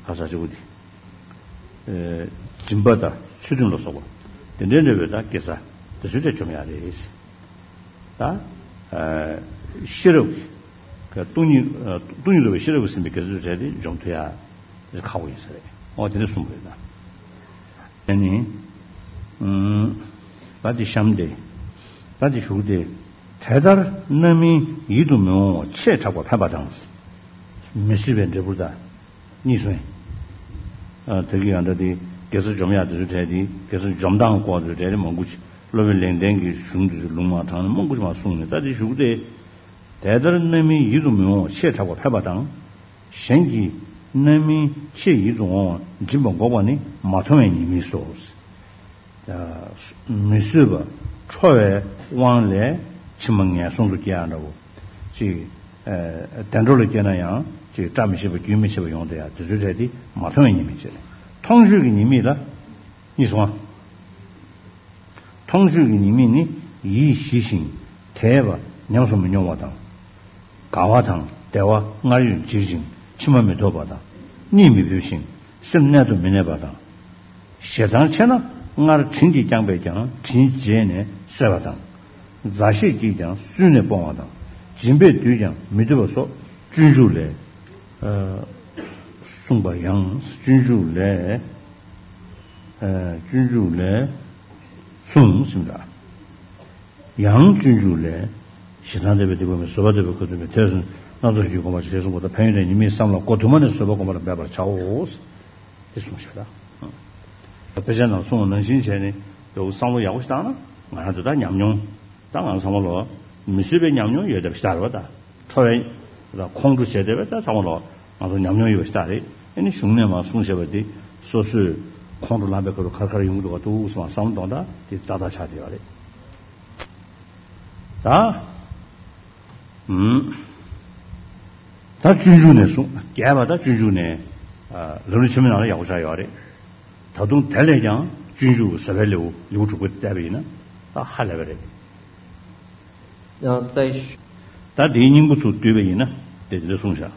가사지고디 진바다 수준으로서고 된데베다 계사 수제 좀 해야 돼. 다 싫어 그 돈이도 싫어 있으면 그래서 저기 좀 돼야 가고 있어요. 어디서 숨고다. 아니 바디 샴데 바디 쇼데 대달 남이 이도면 체차고 파바장스 메시벤데보다 니소에 되게 안다디 계속 좀 해야 되지 계속 좀 당고 되지 뭔구지 로벨랭댕기 슝드 롱마타는 뭔구지마 숭네 다디 쇼데 대달 남이 이도면 체차고 파바장 생기 남이 체 이동 지번 거반이 마토메 니미소스 메시바 초에 왕래 치멍에 송도게 한다고 지 단조를 깨나야 지 잠시부 규미시부 용도야 저저디 마토메 니미지 통주기 님이다 이소아 통주기 님이니 이 시신 대바 냥소면 용와당 가와당 대와 나윤 지진 치마메 도바다 님이 표신 sem내도 면해바다 세상체나 나를 진지 장배장 진지에네 세바다 자시기장 순에 봉하다 진배 뒤장 믿어서 준주래 송바양 준주래 준주래 송습니다 양 준주래 시단대베 보면 소바대베 거든요 대선 나도 지고 맞지 계속보다 편의는 이미 삼로 고도만에 써보고 말아 배버 차오스 됐습니다. 배전은 손은 신체네 요 상로 야고 싶다나 나도 다 냠뇽 당한 상로 미스베 냠뇽 예대 시다로다 처에 공주 제대로다 상로 나도 냠뇽 이거 시다리 아니 숭내마 숭셔버디 소스 공주 라베거로 칼칼 용도가 또 우스마 상동다 다다 차디와래 다 다 준주네 송 개마다 준주네 러르치면 나는 야고자요래 더동 달래장 준주 서벨로 요주고 대비는 다 할래버래 在 다 대닝부수 되베이나 대대 송샤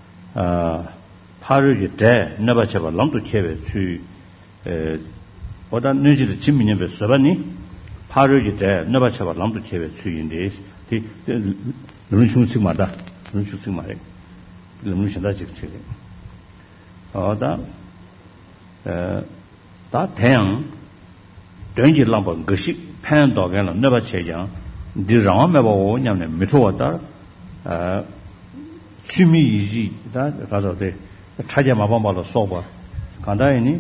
파르게 대 나바차바 람도 체베 수 보다 늦지도 진민년배 서바니 파르게 대 나바차바 람도 체베 수인데 이 르르충식마다 르르충식마래 르르충다 직세 다 태양 된지 람번 것이 팬도가는 너바 체장 디랑메보 냠네 미초왔다 취미이지 다 가서데 차제 마방발로 써봐 간다이니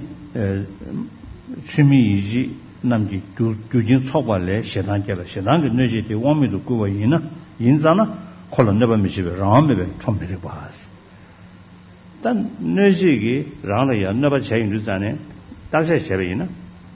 취미이지 남기 교진 초발래 세단계라 세단계 내지데 원미도 꾸와이나 인자나 콜론 너바 미시베 람메베 촘메르 바스 단 내지기 랑라야 너바 체인주자네 다시 세베이나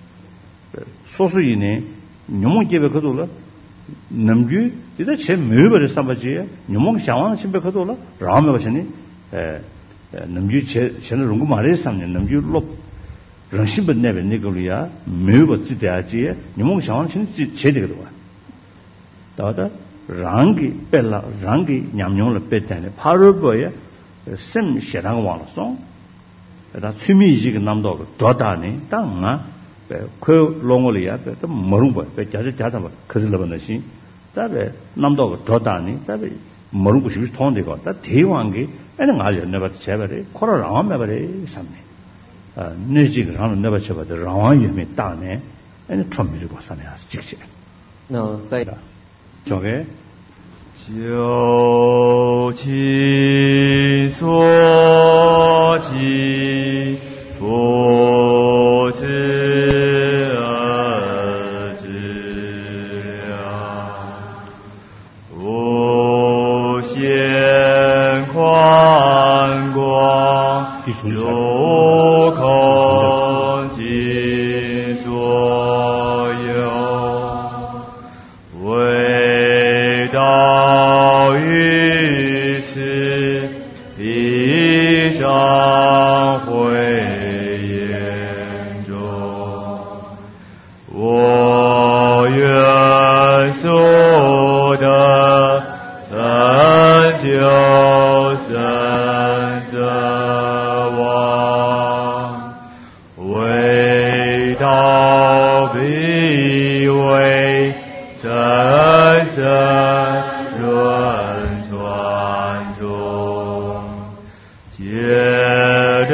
소수이네 뇽몽게베 거돌라 남규 이다 제 메버를 삼바지 뇽몽 샤왕 심베 거돌라 라메 버시니 남규 제는 롱고 말에 삼네 남규 롭 런심베 네베 니고리아 메버 지대아지 뇽몽 샤왕 신 제대로 와 다다 랑기 벨라 랑기 냠뇽을 뺐다네 파르버에 셈 셰랑 왕송 다 취미이지 그 남도 도다네 땅아 그 롱올이야 또 머rum버 배자지 자다 거슬러버너시 다베 남도 도다니 다베 머rum고 싶이 통되고 다 대왕기 애는 알려 내가 제발에 코로나 매발에 삼네 내지가 하는 내가 제발에 라왕 유미 따네 애는 첨미르고 사네야 직시 저게 조치소지我愿所得三九三者王的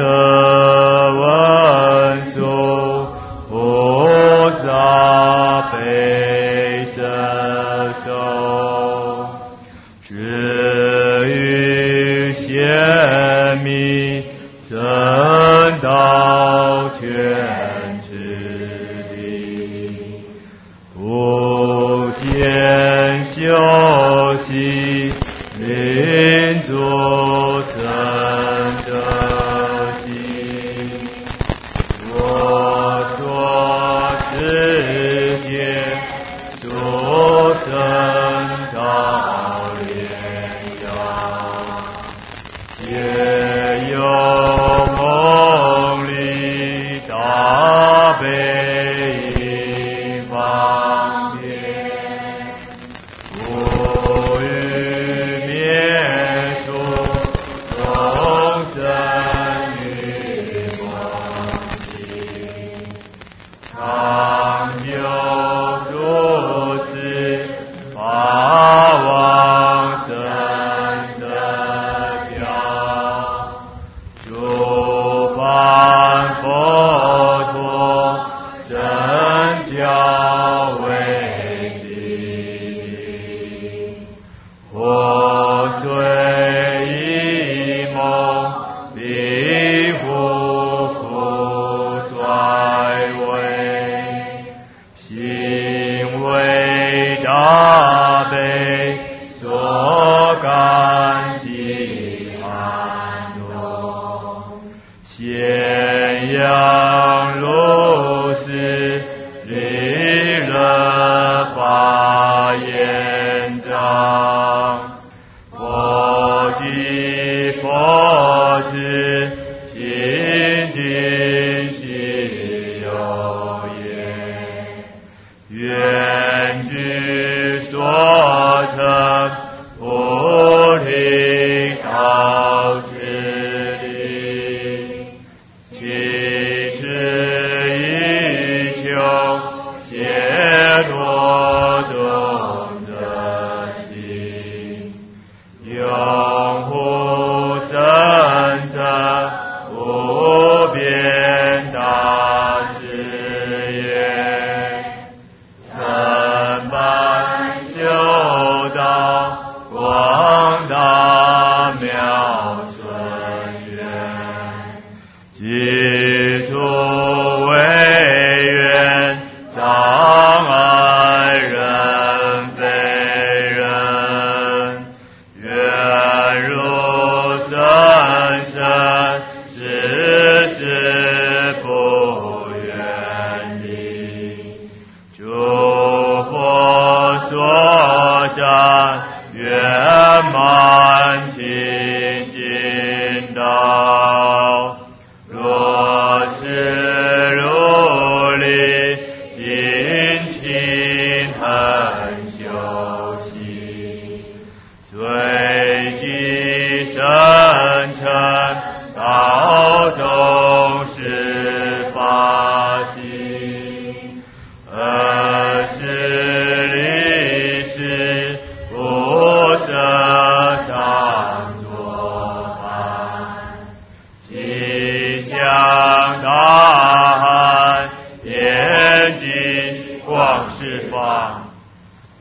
文殊菩萨悲身受，至于显密僧道全智地，不见修习临诸僧者心，我所知见诸僧道莲教，皆有梦里大悲因方便，不于灭除众生于光心，常有如此法王僧的教，诸般佛陀真教为地，或虽一梦必复复衰微，心为大悲所感激安乐，咸阳如是利乐法言章，佛即佛之心尽悉有言，愿具所成菩提道次第，其次一求解脱众生心，永护真诚无边大誓言，三般修道广大妙顺缘，基础为愿障碍人非人，愿如生生世世不远离，诸佛所占圆满清净道，若是如理精勤恒修习，随即生成道中是法心，而是理是不舍常作伴，吉祥大汉严谨广释放。